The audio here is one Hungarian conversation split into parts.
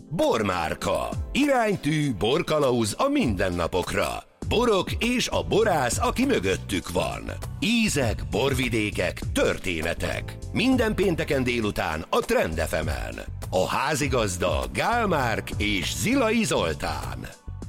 Bormárka. Iránytű, borkalauz a mindennapokra. Borok és a borász, aki mögöttük van. Ízek, borvidékek, történetek. Minden pénteken délután a Trend FM-en. A házigazda Gál Márk és Zilai Zoltán.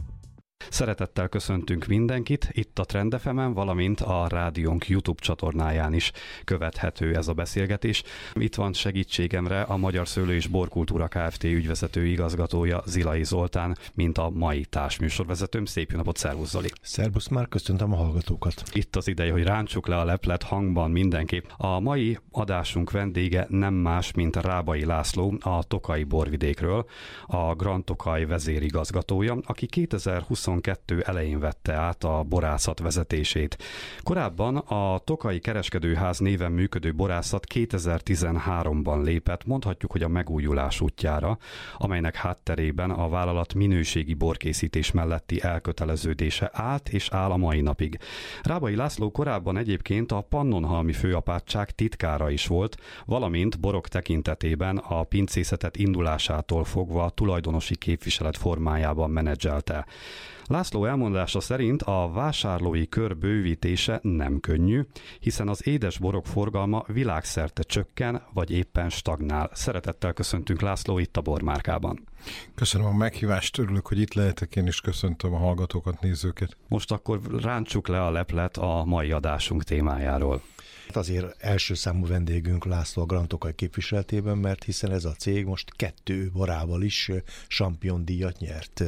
Szeretettel köszöntünk mindenkit, itt a Trend FM-en, valamint a rádiónk YouTube csatornáján is követhető ez a beszélgetés. Itt van segítségemre a Magyar Szőlő és Borkultúra Kft. Ügyvezető igazgatója Zilai Zoltán, mint a mai társműsorvezetőm. Szép jó napot, szervusz Zoli! Szervusz, már köszöntöm a hallgatókat! Itt az ideje, hogy rántsuk le a leplet hangban mindenképp. A mai adásunk vendége nem más, mint Rábai László, a Tokaj borvidékről, a Grand Tokaj vezérigazgatója, aki 2022 elején vette át a borászat vezetését. Korábban a Tokaji Kereskedőház néven működő borászat 2013-ban lépett, mondhatjuk, hogy a megújulás útjára, amelynek hátterében a vállalat minőségi borkészítés melletti elköteleződése állt és áll a mai napig. Rábai László korábban egyébként a Pannonhalmi főapátság titkára is volt, valamint borok tekintetében a pincészetet indulásától fogva a tulajdonosi képviselet formájában menedzselte. László elmondása szerint a vásárlói kör bővítése nem könnyű, hiszen az édes borok forgalma világszerte csökken, vagy éppen stagnál. Szeretettel köszöntünk, László, itt a Bormárkában. Köszönöm a meghívást, örülök, hogy itt lehetek, én is köszöntöm a hallgatókat, nézőket. Most akkor rántsuk le a leplet a mai adásunk témájáról. Azért első számú vendégünk László a Grand Tokaj képviseletében, mert hiszen ez a cég most 2 borával is Champion díjat nyert.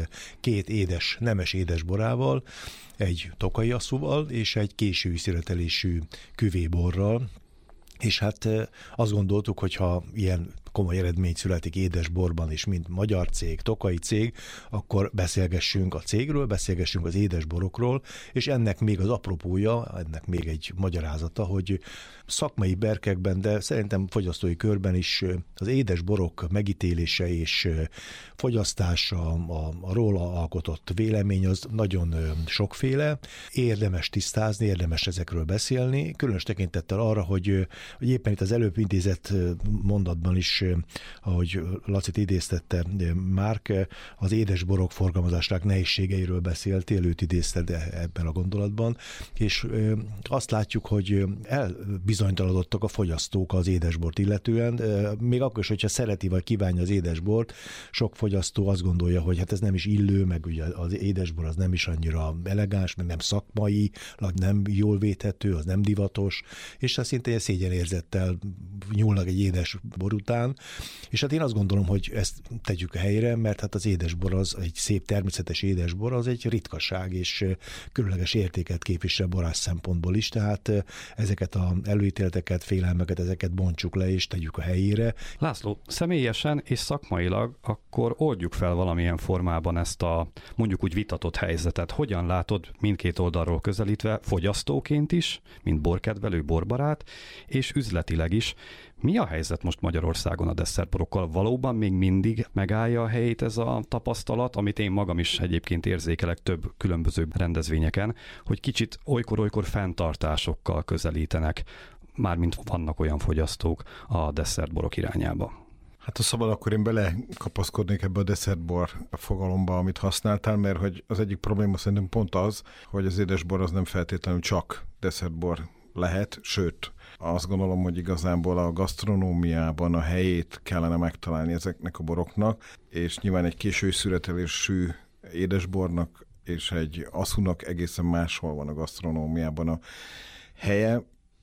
2 nemes édes borával, egy tokaji asszúval és egy késői születelésű küvéborral. És hát azt gondoltuk, hogy ha ilyen komoly eredmény születik édesborban is, mint magyar cég, tokaji cég, akkor beszélgessünk a cégről, beszélgessünk az édesborokról, és ennek még az apropója, ennek még egy magyarázata, hogy szakmai berkekben, de szerintem fogyasztói körben is az édesborok megítélése és fogyasztása, a róla alkotott vélemény az nagyon sokféle. Érdemes tisztázni, érdemes ezekről beszélni, különös tekintettel arra, hogy éppen itt az előbb idézett mondatban is, ahogy Lacit idéztette Márk, az édesborok forgalmazásának nehézségeiről beszéltél, őt idézted ebben a gondolatban, és azt látjuk, hogy elbizonytalanodottak a fogyasztók az édesbort illetően, még akkor is, hogyha szereti vagy kívánja az édesbort, sok fogyasztó azt gondolja, hogy hát ez nem is illő, meg ugye az édesbor az nem is annyira elegáns, meg nem szakmai, nem jól védhető, az nem divatos, és az szinte egy szégyenérzettel nyúlnak egy édesbor után, és hát én azt gondolom, hogy ezt tegyük a helyre, mert hát az édesbor az egy szép természetes édesbor, az egy ritkaság, és különleges értéket képvisel borász szempontból is, tehát ezeket az előítéleteket, félelmeket, ezeket bontsuk le, és tegyük a helyére. László, személyesen és szakmailag akkor oldjuk fel valamilyen formában ezt a mondjuk úgy vitatott helyzetet. Hogyan látod mindkét oldalról közelítve, fogyasztóként is, mint borkedvelő, borbarát, és üzletileg is? Mi a helyzet most Magyarországon a desszertborokkal? Valóban még mindig megállja a helyét ez a tapasztalat, amit én magam is egyébként érzékelek több különböző rendezvényeken, hogy kicsit olykor-olykor fenntartásokkal közelítenek, mármint vannak olyan fogyasztók a desszertborok irányába. Hát ha szabad, akkor én belekapaszkodnék ebbe a desszertbor fogalomba, amit használtál, mert hogy az egyik probléma szerintem pont az, hogy az édesbor az nem feltétlenül csak desszertbor lehet, sőt, azt gondolom, hogy igazából a gasztronómiában a helyét kellene megtalálni ezeknek a boroknak, és nyilván egy késői születelésű édesbornak és egy asszúnak egészen máshol van a gasztronómiában a helye,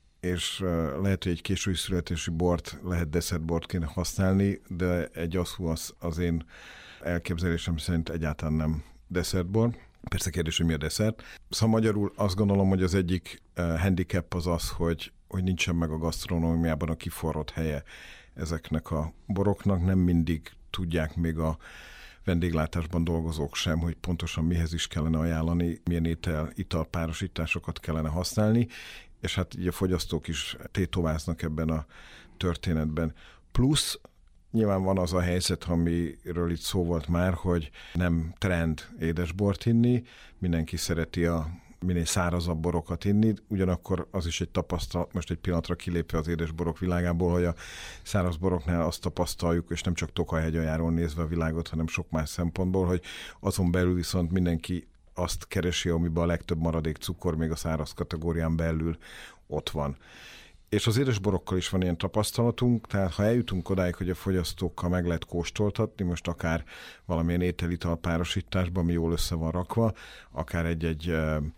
és lehet, hogy egy késői születésű bort lehet desszertbortként használni, de egy asszú az én elképzelésem szerint egyáltalán nem desszertbor. Persze kérdés, hogy mi a desszert. Szóval magyarul azt gondolom, hogy az egyik handicap az, hogy nincsen meg a gasztronómiában a kiforrott helye ezeknek a boroknak. Nem mindig tudják még a vendéglátásban dolgozók sem, hogy pontosan mihez is kellene ajánlani, milyen italpárosításokat kellene használni, és hát így a fogyasztók is tétováznak ebben a történetben. Plusz nyilván van az a helyzet, amiről itt szó volt már, hogy nem trend édesbort inni, mindenki szereti a minél szárazabb borokat inni, ugyanakkor az is egy tapasztalat, most egy pillanatra kilépve az édesborok világából, hogy a száraz boroknál azt tapasztaljuk, és nem csak Tokaj-hegyaljáról nézve a világot, hanem sok más szempontból, hogy azon belül viszont mindenki azt keresi, amiben a legtöbb maradék cukor még a száraz kategórián belül ott van. És az édesborokkal is van ilyen tapasztalatunk, tehát ha eljutunk odáig, hogy a fogyasztókkal meg lehet kóstoltatni, most akár valamilyen étel-ital párosításban, ami jól össze van rakva, akár egy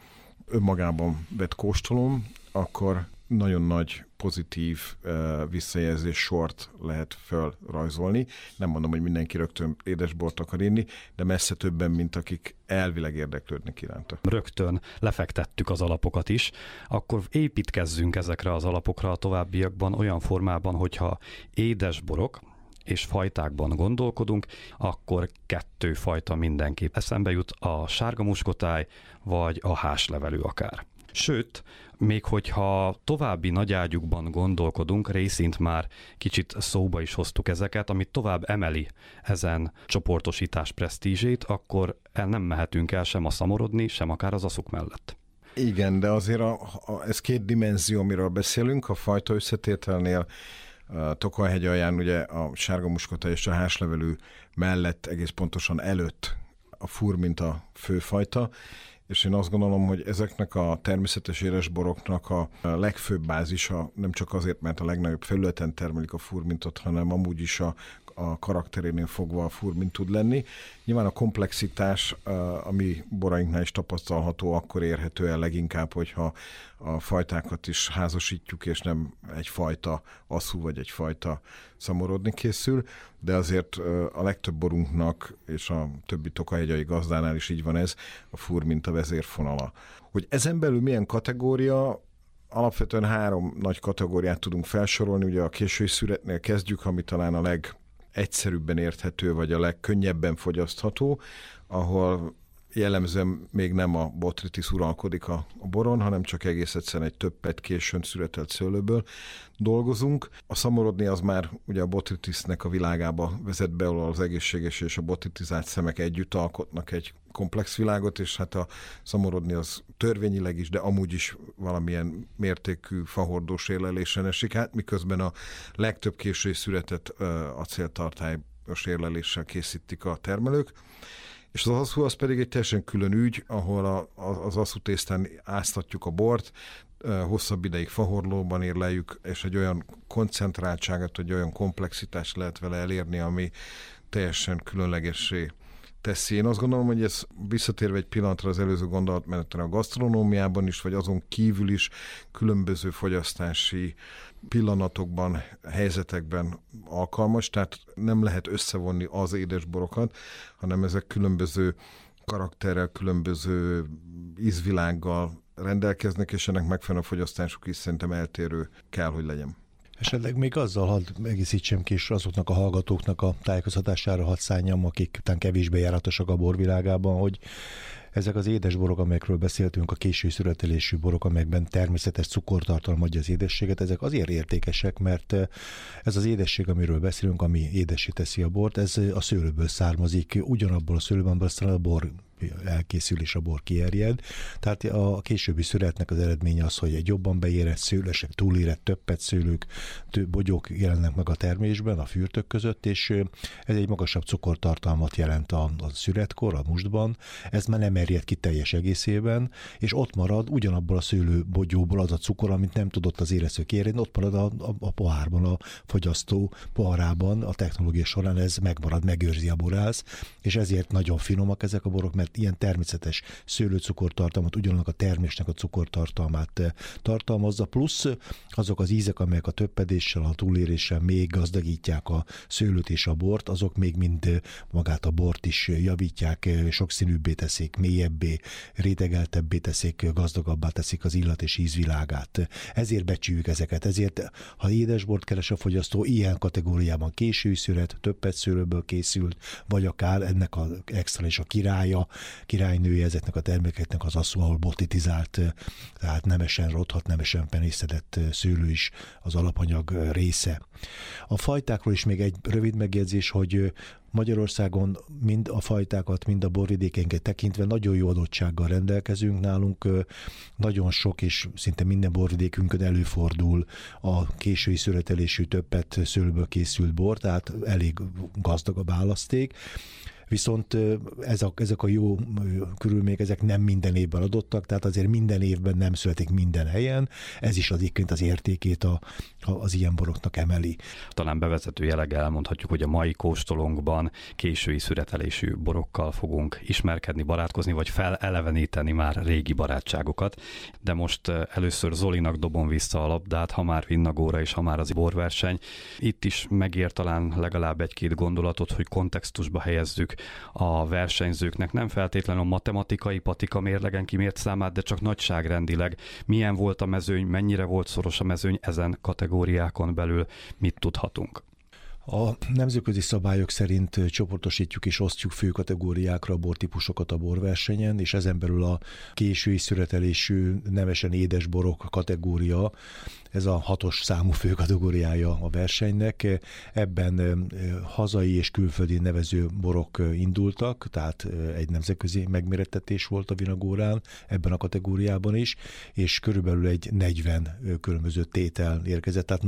önmagában vett kóstolom, akkor nagyon nagy pozitív visszajelzés sort lehet fölrajzolni. Nem mondom, hogy mindenki rögtön édesbort akar inni, de messze többen, mint akik elvileg érdeklődnek iránta. Rögtön lefektettük az alapokat is, akkor építkezzünk ezekre az alapokra a továbbiakban olyan formában, hogyha édesborok és fajtákban gondolkodunk, akkor 2 fajta mindenképp eszembe jut, a sárga muskotáj vagy a háslevelű akár. Sőt, még hogyha további nagyágyúkban gondolkodunk, részint már kicsit szóba is hoztuk ezeket, amit tovább emeli ezen csoportosítás presztízsét, akkor nem mehetünk el sem a szamorodni, sem akár az aszuk mellett. Igen, de azért ez 2 dimenzió, amiről beszélünk, a fajta összetételnél Tokaj-hegyalján ugye a sárga muskotáj és a háslevelű mellett egész pontosan előtt a fur, mint a főfajta, és én azt gondolom, hogy ezeknek a természetes édesboroknak a legfőbb bázisa nem csak azért, mert a legnagyobb felületen termelik a furmintot, hanem amúgy is a karakterénél fogva a furmint tud lenni. Nyilván a komplexitás, ami borainknál is tapasztalható, akkor érhető el leginkább, hogyha a fajtákat is házasítjuk, és nem egyfajta aszú vagy egyfajta szamorodni készül, de azért a legtöbb borunknak, és a többi tokaj-hegyai gazdánál is így van ez, a furmint a vezérfonala. Hogy ezen belül milyen kategória, alapvetően 3 nagy kategóriát tudunk felsorolni, ugye a késői szüretnél kezdjük, ami talán a legegyszerűbben érthető, vagy a legkönnyebben fogyasztható, ahol jellemzően még nem a botrytis uralkodik a boron, hanem csak egész egyszerűen egy többet későn született szőlőből dolgozunk. A szamorodni az már ugye a botrytisnek a világába vezet be, ahol az egészséges és a botritizált szemek együtt alkotnak egy komplex világot, és hát a szamorodni az törvényileg is, de amúgy is valamilyen mértékű fahordós érlelésen esik át, miközben a legtöbb késői született acéltartályos érleléssel készítik a termelők. És az aszú az pedig egy teljesen külön ügy, ahol az aszú tésztán áztatjuk a bort, hosszabb ideig fahorlóban érleljük, és egy olyan koncentráltságot, egy olyan komplexitást lehet vele elérni, ami teljesen különlegessé teszi. Én azt gondolom, hogy ez visszatérve egy pillanatra az előző gondolatmenetre a gasztronómiában is, vagy azon kívül is különböző fogyasztási pillanatokban, helyzetekben alkalmas, tehát nem lehet összevonni az édesborokat, hanem ezek különböző karakterrel, különböző ízvilággal rendelkeznek, és ennek megfelelően a fogyasztásuk is szerintem eltérő kell, hogy legyen. Esetleg még azzal hadd egészítsem ki, és azoknak a hallgatóknak a tájékoztatására hadd szálljam, akik után kevésbé járatosak a borvilágában, hogy ezek az édesborok, amelyekről beszéltünk, a késő születelésű borok, amelyekben természetes cukortartalom adja az édességet, ezek azért értékesek, mert ez az édesség, amiről beszélünk, ami édessé teszi a bort, ez a szőlőből származik, ugyanabból a szőlőből aztán a bor elkészül és a bor kierjed. Tehát a későbbi születnek az eredménye az, hogy egy jobban beérett szőlesek, túlérett többet szőlők, több bogyók jelennek meg a termésben, a fürtök között, és ez egy magasabb cukortartalmat jelent a születkor, a mustban. Ez már nem erjed ki teljes egészében, és ott marad ugyanabból a szőlőbogyóból az a cukor, amit nem tudott az érező kierjedni, ott marad a pohárban, a fogyasztó poharában, a technológia során ez megmarad, megőrzi a borász, és ezért nagyon finomak ezek a borok, mert ilyen természetes szőlőcukortartalmat, ugyanannak a termésnek a cukortartalmát tartalmazza, plusz azok az ízek, amelyek a töppedéssel, a túléréssel még gazdagítják a szőlőt és a bort, azok még mind magát a bort is javítják, sokszínűbbé teszik, mélyebbé, rétegeltebbé teszik, gazdagabbá teszik az illat és ízvilágát. Ezért becsüljük ezeket, ezért ha édesbort keres a fogyasztó, ilyen kategóriában késői szület, többet szőlőből készült, vagy akár ennek az extra és a királya, királynője ezeknek a termékeknek az aszóval botitizált, tehát nemesen rothat, nemesen penészedett szőlő is az alapanyag része. A fajtákról is még egy rövid megjegyzés, hogy Magyarországon mind a fajtákat, mind a borvidékenket tekintve nagyon jó adottsággal rendelkezünk. Nálunk nagyon sok és szinte minden borvidékünkön előfordul a késői szüretelésű többet szőlőből készült bor, tehát elég gazdag a választék. Viszont ezek a jó körülmények, ezek nem minden évben adottak, tehát azért minden évben nem születik minden helyen. Ez is egyébként az értékét az ilyen boroknak emeli. Talán bevezető jelleggel elmondhatjuk, hogy a mai kóstolónkban késői szüretelésű borokkal fogunk ismerkedni, barátkozni, vagy feleleveníteni már régi barátságokat. De most először Zolinak dobom vissza a labdát, ha már Vinnagóra és ha már az borverseny. Itt is megér talán legalább egy-két gondolatot, hogy kontextusba helyezzük a versenyzőknek, nem feltétlenül a matematikai patika mérlegen kimért számát, de csak nagyságrendileg milyen volt a mezőny, mennyire volt szoros a mezőny, ezen kategóriákon belül mit tudhatunk. A nemzetközi szabályok szerint csoportosítjuk és osztjuk fő kategóriákra a bortípusokat a borversenyen, és ezen belül a késői szüretelésű nemesen édes borok kategória, ez a 6-os számú fő kategóriája a versenynek. Ebben hazai és külföldi nevező borok indultak, tehát egy nemzetközi megmérettetés volt a Vinagórán ebben a kategóriában is, és körülbelül egy 40 különböző tétel érkezett, tehát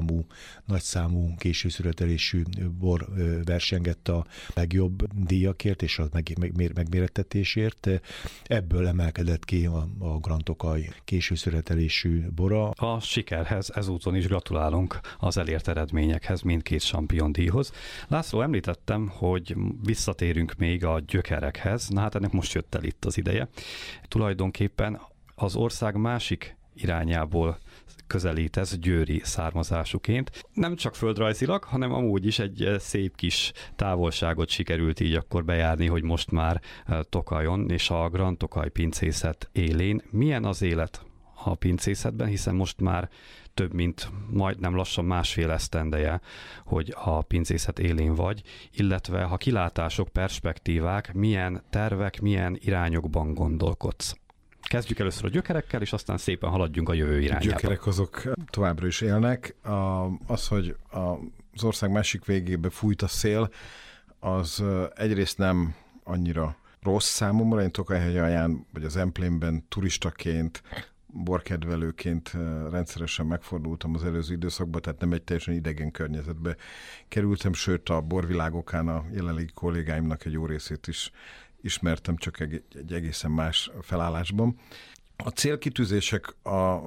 nagyszámú késő szüretelésű bor versengett a legjobb díjakért és a megmérettetésért. Ebből emelkedett ki a Grand Tokaj késő szüretelésű bora. A sikerhez ezúton is gratulálunk az elért eredményekhez, mindkét sampiondíjhoz. László, említettem, hogy visszatérünk még a gyökerekhez, na hát ennek most jött el itt az ideje. Tulajdonképpen az ország másik irányából közelítesz győri származásúként. Nem csak földrajzilag, hanem amúgy is egy szép kis távolságot sikerült így akkor bejárni, hogy most már Tokajon és a Grand Tokaj pincészet élén. Milyen az élet a pincészetben, hiszen most már több mint majdnem lassan másfél esztendeje, hogy a pincészet élén vagy, illetve ha kilátások, perspektívák, milyen tervek, milyen irányokban gondolkodsz. Kezdjük először a gyökerekkel, és aztán szépen haladjunk a jövő irányába. A gyökerek azok továbbra is élnek. Az, hogy az ország másik végébe fújt a szél, az egyrészt nem annyira rossz számomra. Én Tokajhegyalján, vagy az Emplénben turistaként, borkedvelőként rendszeresen megfordultam az előző időszakban, tehát nem egy teljesen idegen környezetbe kerültem, sőt a borvilágokán a jelenlegi kollégáimnak egy jó részét is ismertem, csak egy egészen más felállásban. A célkitűzések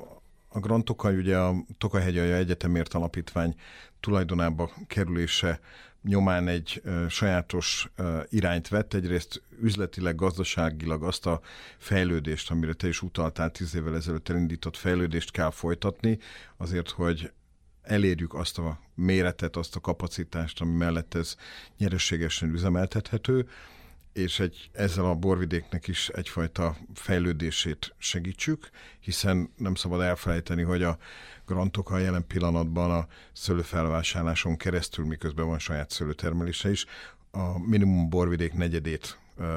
a Grand Tokaj, ugye a Tokajhegyalja Egyetemért Alapítvány tulajdonába kerülése nyomán egy sajátos irányt vett. Egyrészt üzletileg, gazdaságilag azt a fejlődést, amire te is utaltál 10 évvel ezelőtt elindított fejlődést kell folytatni, azért, hogy elérjük azt a méretet, azt a kapacitást, ami mellett ez nyereségesen üzemeltethető, és ezzel a borvidéknek is egyfajta fejlődését segítsük, hiszen nem szabad elfelejteni, hogy a Grand Tokaj jelen pillanatban a szőlőfelvásárláson keresztül, miközben van saját szőlőtermelése is, a minimum borvidék negyedét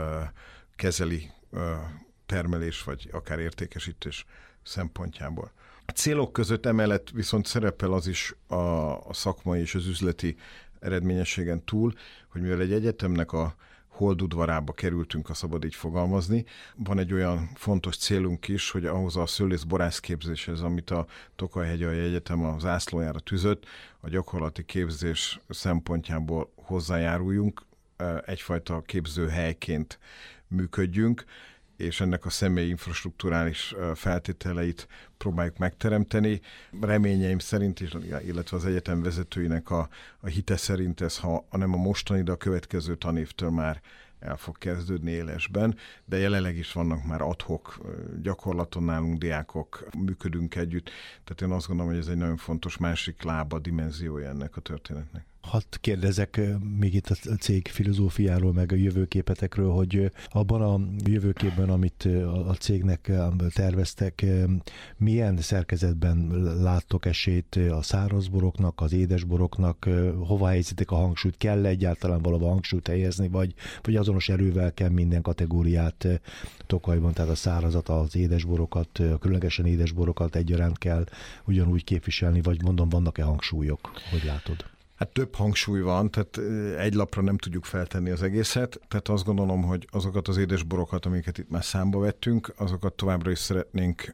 kezeli termelés, vagy akár értékesítés szempontjából. A célok között emellett viszont szerepel az is a szakmai és az üzleti eredményességen túl, hogy mivel egy egyetemnek a holdudvarába kerültünk, ha szabad így fogalmazni. Van egy olyan fontos célunk is, hogy ahhoz a szőlész-borász képzéshez, amit a Tokajhegyalja Egyetem a zászlójára tűzött, a gyakorlati képzés szempontjából hozzájáruljunk, egyfajta képzőhelyként működjünk, és ennek a személyi infrastrukturális feltételeit próbáljuk megteremteni. Reményeim szerint, illetve az egyetem vezetőinek a hite szerint ez, ha nem a mostani, de a következő tanévtől már el fog kezdődni élesben, de jelenleg is vannak már ad-hoc gyakorlaton nálunk diákok, működünk együtt, tehát én azt gondolom, hogy ez egy nagyon fontos másik lába, dimenziója ennek a történetnek. Hadd kérdezek még itt a cég filozófiáról, meg a jövőképetekről, hogy abban a jövőképben, amit a cégnek terveztek, milyen szerkezetben láttok esélyt a szárazboroknak, az édesboroknak, hova helyezitek a hangsúlyt, kell egyáltalán valahol hangsúlyt helyezni, vagy azonos erővel kell minden kategóriát Tokajban, tehát a szárazat, az édesborokat, a különlegesen édesborokat egyaránt kell ugyanúgy képviselni, vagy mondom, vannak-e hangsúlyok? Hogy látod? Hát több hangsúly van, tehát egy lapra nem tudjuk feltenni az egészet, tehát azt gondolom, hogy azokat az édesborokat, amiket itt már számba vettünk, azokat továbbra is szeretnénk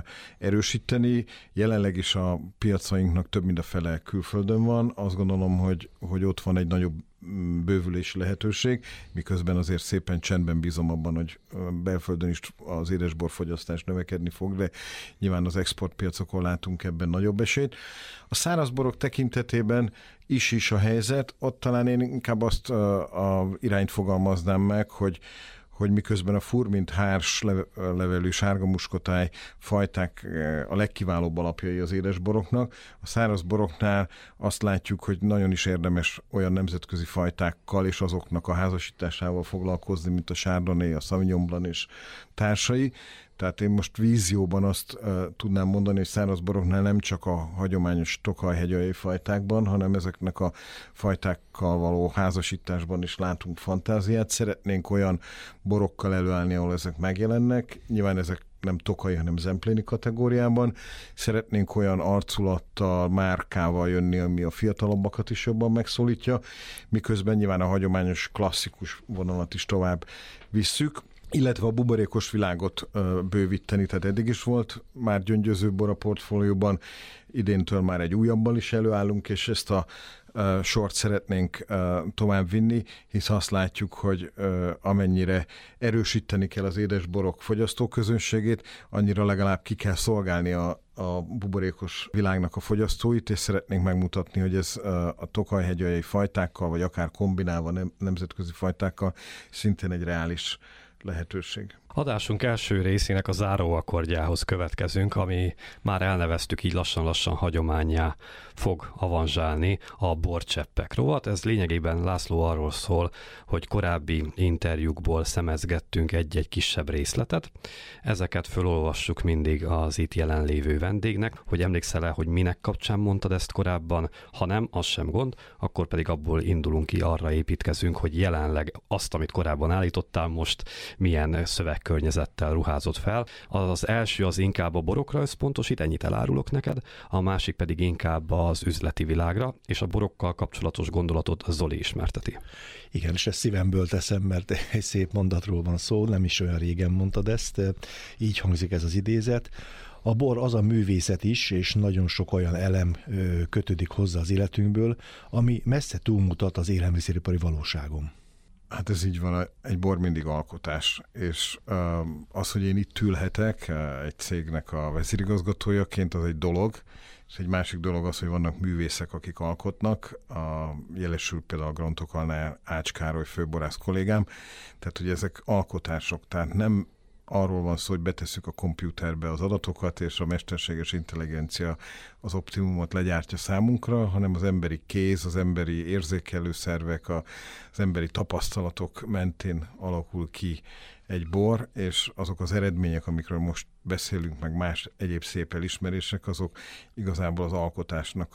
erősíteni. Jelenleg is a piacainknak több mint a fele külföldön van. Azt gondolom, hogy ott van egy nagyobb bővülési lehetőség, miközben azért szépen csendben bízom abban, hogy belföldön is az édesborfogyasztás növekedni fog, de nyilván az exportpiacokon látunk ebben nagyobb esélyt. A szárazborok tekintetében is a helyzet, ott talán én inkább azt a irányt fogalmaznám meg, hogy miközben a furmint, hárs levelű sárgamuskotáj fajták a legkiválóbb alapjai az édesboroknak, a szárazboroknál azt látjuk, hogy nagyon is érdemes olyan nemzetközi fajtákkal és azoknak a házasításával foglalkozni, mint a Chardonnay, a Sauvignon Blanc és társai. Tehát én most vízióban azt tudnám mondani, hogy szárazboroknál nem csak a hagyományos tokaj-hegyalja fajtákban, hanem ezeknek a fajtákkal való házasításban is látunk fantáziát. Szeretnénk olyan borokkal előállni, ahol ezek megjelennek. Nyilván ezek nem tokai, hanem zempléni kategóriában. Szeretnénk olyan arculattal, márkával jönni, ami a fiatalabbakat is jobban megszólítja, miközben nyilván a hagyományos klasszikus vonalat is tovább visszük, illetve a buborékos világot bővíteni, tehát eddig is volt már gyöngyöző bor a portfólióban, idéntől már egy újabbal is előállunk, és ezt a sort szeretnénk tovább vinni, hisz azt látjuk, hogy amennyire erősíteni kell az édesborok fogyasztóközönségét, annyira legalább ki kell szolgálni a buborékos világnak a fogyasztóit, és szeretnénk megmutatni, hogy ez a tokaj-hegyalja fajtákkal, vagy akár kombinálva nemzetközi fajtákkal szintén egy reális lehetőség. Adásunk első részének a záróakkordjához következünk, ami már elneveztük, így lassan-lassan hagyománnyá fog avanzsálni, a borcseppek rovat. Ez lényegében, László, arról szól, hogy korábbi interjúkból szemezgettünk egy-egy kisebb részletet. Ezeket felolvassuk mindig az itt jelenlévő vendégnek, hogy emlékszel-e, hogy minek kapcsán mondtad ezt korábban, ha nem, az sem gond, akkor pedig abból indulunk ki, arra építkezünk, hogy jelenleg azt, amit korábban állítottál, most milyen szövegkörnyezettel ruházott fel. Az első az inkább a borokra összpontosít, ennyit elárulok neked, a másik pedig inkább az üzleti világra, és a borokkal kapcsolatos gondolatot Zoli ismerteti. Igen, és ezt szívemből teszem, mert egy szép mondatról van szó, nem is olyan régen mondtad ezt, így hangzik ez az idézet. A bor az a művészet is, és nagyon sok olyan elem kötődik hozzá az életünkből, ami messze túlmutat az élelmiszeripari valóságon. Hát ez így van, egy bor mindig alkotás, és az, hogy én itt ülhetek egy cégnek a vezérigazgatójaként, az egy dolog, és egy másik dolog az, hogy vannak művészek, akik alkotnak, jelesül például a Grand Tokajnál Ács Károly főborász kollégám, tehát hogy ezek alkotások, tehát nem arról van szó, hogy betesszük a kompjúterbe az adatokat, és a mesterséges intelligencia az optimumot legyártja számunkra, hanem az emberi kéz, az emberi érzékelő szervek, az emberi tapasztalatok mentén alakul ki egy bor, és azok az eredmények, amikről most beszélünk, meg más egyéb szép elismerések, azok igazából az alkotásnak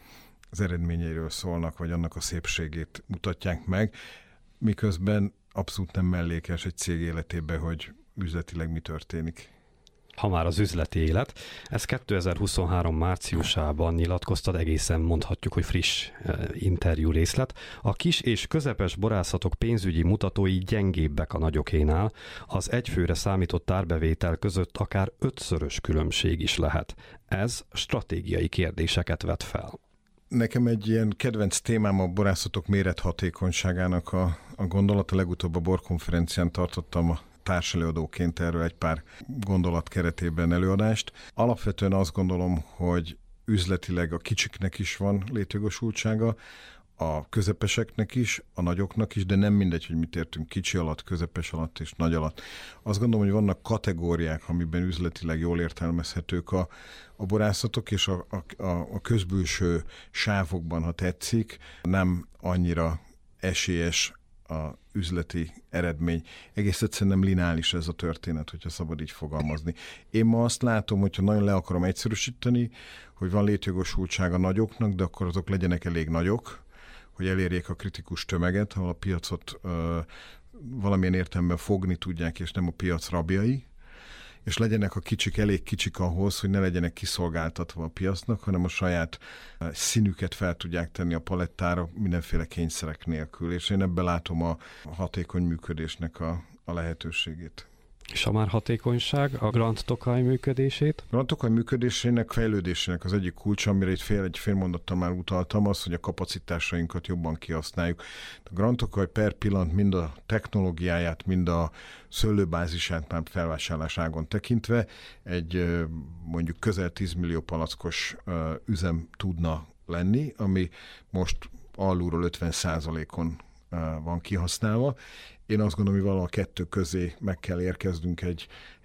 az eredményeiről szólnak, vagy annak a szépségét mutatják meg, miközben abszolút nem mellékes egy cég életében, hogy üzletileg mi történik. Ha már az üzleti élet, ez 2023 márciusában nyilatkoztad, egészen mondhatjuk, hogy friss interjú részlet. A kis és közepes borászatok pénzügyi mutatói gyengébbek a nagyokénál, az egyfőre számított árbevétel között akár 5-szörös különbség is lehet. Ez stratégiai kérdéseket vet fel. Nekem egy ilyen kedvenc témám a borászatok mérethatékonyságának a gondolata. Legutóbb a borkonferencián tartottam a társelőadóként erről egy pár gondolat keretében előadást. Alapvetően azt gondolom, hogy üzletileg a kicsiknek is van létjogosultsága, a közepeseknek is, a nagyoknak is, de nem mindegy, hogy mit értünk kicsi alatt, közepes alatt és nagy alatt. Azt gondolom, hogy vannak kategóriák, amiben üzletileg jól értelmezhetők a borászatok, és a közbülső sávokban, ha tetszik, nem annyira esélyes a üzleti eredmény. Egész egyszerűen nem lineáris ez a történet, hogyha szabad így fogalmazni. Én ma azt látom, hogyha nagyon le akarom egyszerűsíteni, hogy van létjogosultság a nagyoknak, de akkor azok legyenek elég nagyok, hogy elérjék a kritikus tömeget, ahol a piacot valamilyen értelemben fogni tudják, és nem a piac rabjai, és legyenek a kicsik elég kicsik ahhoz, hogy ne legyenek kiszolgáltatva a piacnak, hanem a saját színüket fel tudják tenni a palettára mindenféle kényszerek nélkül, és én ebben látom a hatékony működésnek a lehetőségét. És a már hatékonyság, a Grand Tokaj működését? A Grand Tokaj működésének, fejlődésének az egyik kulcsa, amire egy fél mondattal már utaltam, az, hogy a kapacitásainkat jobban kihasználjuk. A Grand Tokaj per pillanat mind a technológiáját, mind a szőlőbázisát már felvásárláságon tekintve egy mondjuk közel 10 millió palackos üzem tudna lenni, ami most alulról 50%-on van kihasználva. Én azt gondolom, hogy valahol a kettő közé meg kell érkeznünk egy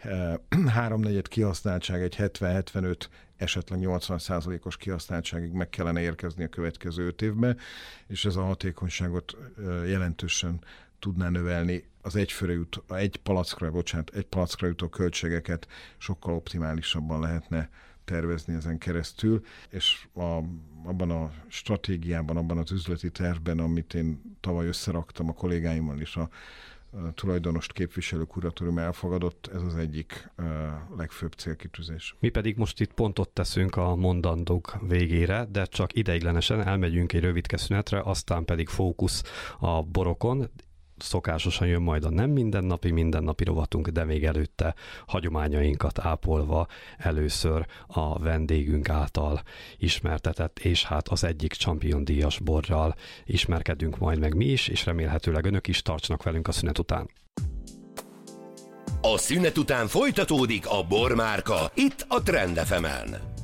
3/4 kihasználtság, egy 70-75, esetleg 80%-os kihasználtságig meg kellene érkezni a következő 5 évben, és ez a hatékonyságot jelentősen tudná növelni. Az egy palackra jutó költségeket sokkal optimálisabban lehetne tervezni ezen keresztül, és abban a stratégiában, abban az üzleti tervben, amit én tavaly összeraktam a kollégáimmal és a tulajdonost képviselő kuratórium elfogadott, ez az egyik legfőbb célkitűzés. Mi pedig most itt pontot teszünk a mondandók végére, de csak ideiglenesen elmegyünk egy rövidke szünetre, aztán pedig fókusz a borokon. Szokásosan jön majd a nem mindennapi rovatunk, de még előtte hagyományainkat ápolva először a vendégünk által ismertetett, és hát az egyik Champion díjas borral ismerkedünk majd meg mi is, és remélhetőleg önök is tartsanak velünk a szünet után. A szünet után folytatódik a Bormárka, itt a Trend FM-en.